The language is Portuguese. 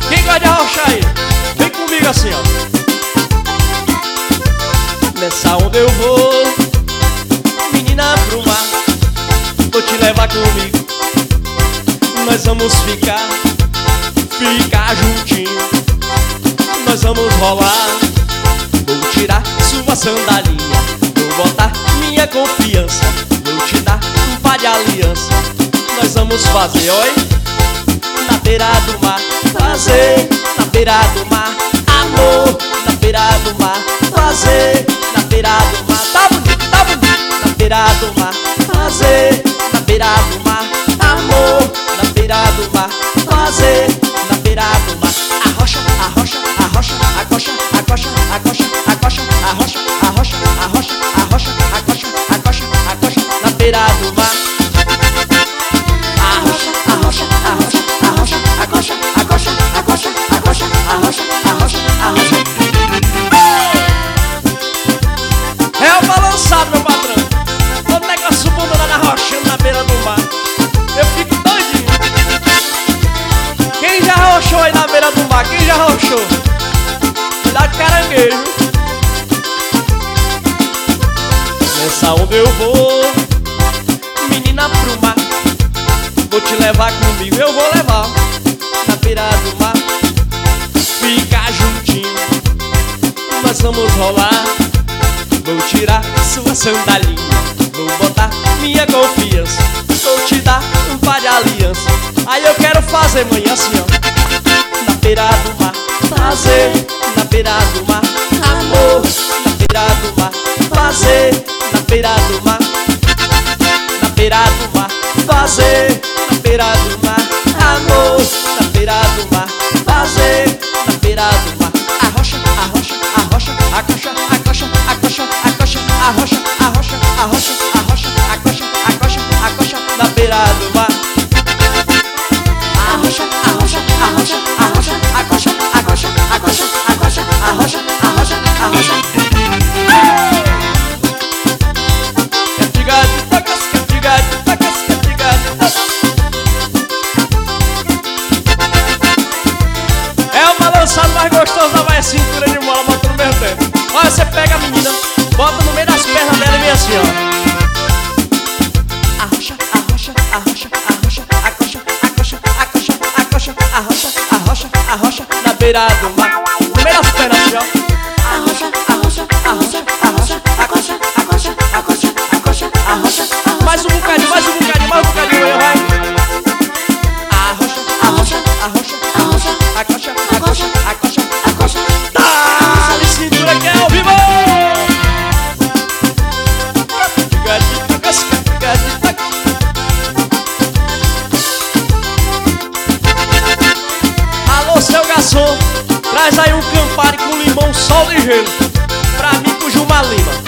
Quem gosta de arrochar aí? Vem comigo assim, ó. Nessa onda eu vou, menina pro mar. Vou te levar comigo. Nós vamos ficar juntinho. Nós vamos rolar. Vou tirar sua sandalinha. Vou botar minha confiança. Vou te dar um par de aliança. Nós vamos fazer, oi, na beira do mar. Fazer na beira do mar. Amor, na beira do mar. Fazer na beira do mar. Tá bonito, tá bonito. Na beira do mar. Fazer na beira do mar. Amor, na beira do mar. Fazer na beira do mar. Arrocha, arrocha, arrocha, acocha, acocha, acocha, acocha, arrocha, arrocha, arrocha, arrocha, acocha, acocha, acocha, na beira do mar. Arrocha, arrocha, arrocha, arrocha, acocha, acocha, acocha, acocha, arrocha, arrocha, arrocha. É o balançado, meu patrão. Todo negócio bom lá na rocha, na beira do mar. Eu fico doidinho. Quem já arrochou aí na beira do mar? Quem já arrochou? Cuidado com caranguejo. Nessa onda eu vou, menina pro mar. Vou te levar comigo, eu vou levar. Na beira do mar, ficar juntinho. Nós vamos rolar. Vou tirar sua sandalinha. Vou botar minha confiança. Vou te dar um par de aliança. Aí eu quero fazer manhã assim, ó. Na beira do mar. Fazer na beira do mar. Amor, na beira do mar. Fazer na beira do mar. Na beira do mar. Fazer na beira do mar. Amor, na beira do mar. Fazer na beira do mar. Arrocha, arrocha, arrocha, acocha, acocha, acocha, acocha, arrocha, arrocha, arrocha, arrocha, acocha, acocha, acocha, na beira do mar. Arrocha, arrocha, arrocha, arrocha, acocha, acocha, acocha, acocha, arrocha, arrocha, arrocha. Cantigade, tocas, cantigade, tocas, cantigade, tocas. É o balançado mais gostoso da vai cintura de mola, bota no mesmo tempo. Olha, você pega a menina, bota no meio das pernas dela e vem assim, ó. Arrocha, arrocha, arrocha, arrocha, acocha, acocha, acocha, acocha, arrocha, arrocha, arrocha, na beira do mar. No meio das pernas assim, ó. Arrocha, arrocha, arrocha, arrocha, acocha, acocha, acocha, acocha, arrocha. Mais um bocadinho, mais um bocadinho, mais um bocadinho aí, vai. Arrocha, arrocha, arrocha, arrocha, acocha, acocha, acocha, acocha. Dá-lhe cintura que é ao vivo! Alô, seu garçom, traz aí um Campari com limão, sal e gelo pra mim com Juma Lima.